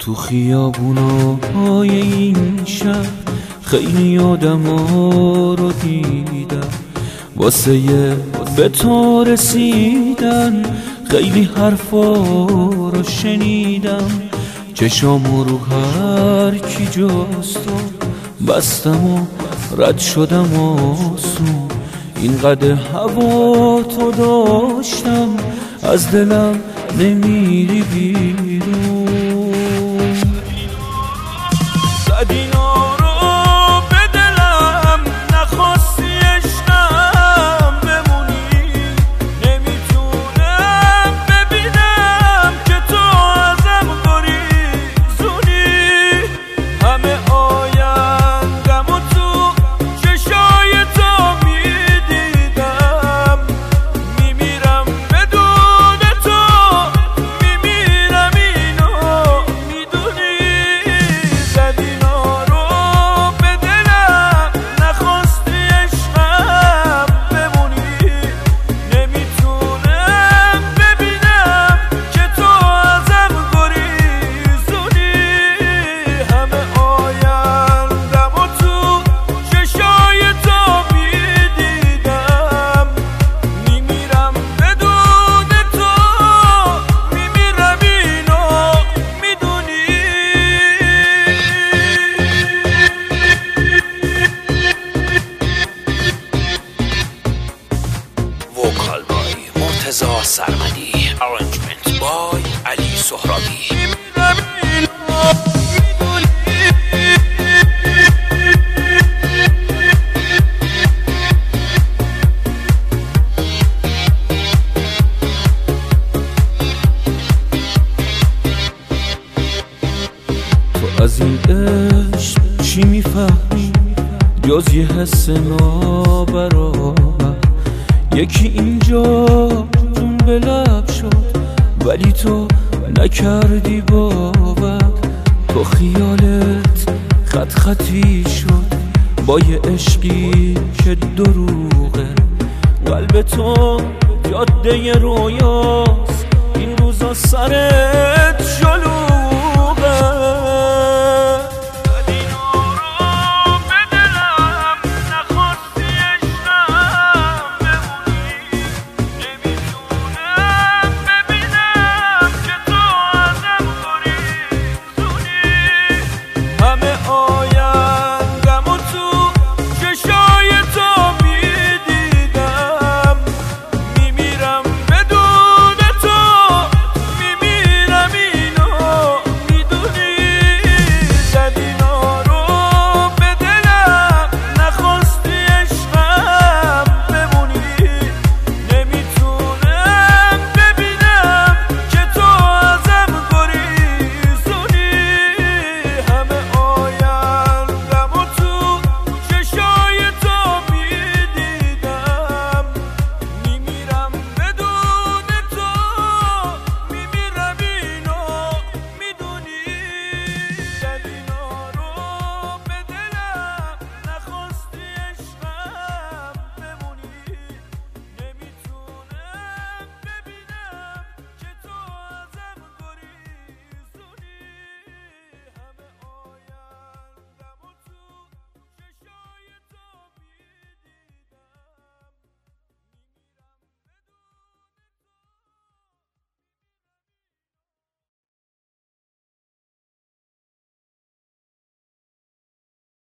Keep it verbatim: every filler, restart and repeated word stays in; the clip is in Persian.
تو خیابونای این شهر خیلی آدما رو دیدم، واسه به تو رسیدن خیلی حرفا رو شنیدم. چشامو رو هر کی جاست بستم و رد شدم آسون. اینقدر هوا تو داشتم از دلم نمیری بیرون. زدینا رو به دلم نخواستی عشقم بمونی، نمیتونم ببینم که تو ازم گریزونی. همه آیندم و تو چشای تو میدیدم، میمیرم بدون تو، میمیرم اینو میدونی. زدینا رو به دلم نخواستی عشقم بمونی، نمیتونم ببینم که تو ازم گریزونی. همه آیندم و تو چشای تو میدیدم، میمیرم بدون تو، میمیرم اینو میدونی. وکال بای مرتضی سرمدی، ارنجمنت بای علی سهرابی. میمیرم اینو میدونی. تو از این عشق چی میفهمی جز یه حس نابرابر؟ یکی اینجا جون به لب شد ولی تو نکردی باور. تو خیالت خط خطی شد با یه عشقی که دروغه. قلب تو جاده رویاست این روزا سر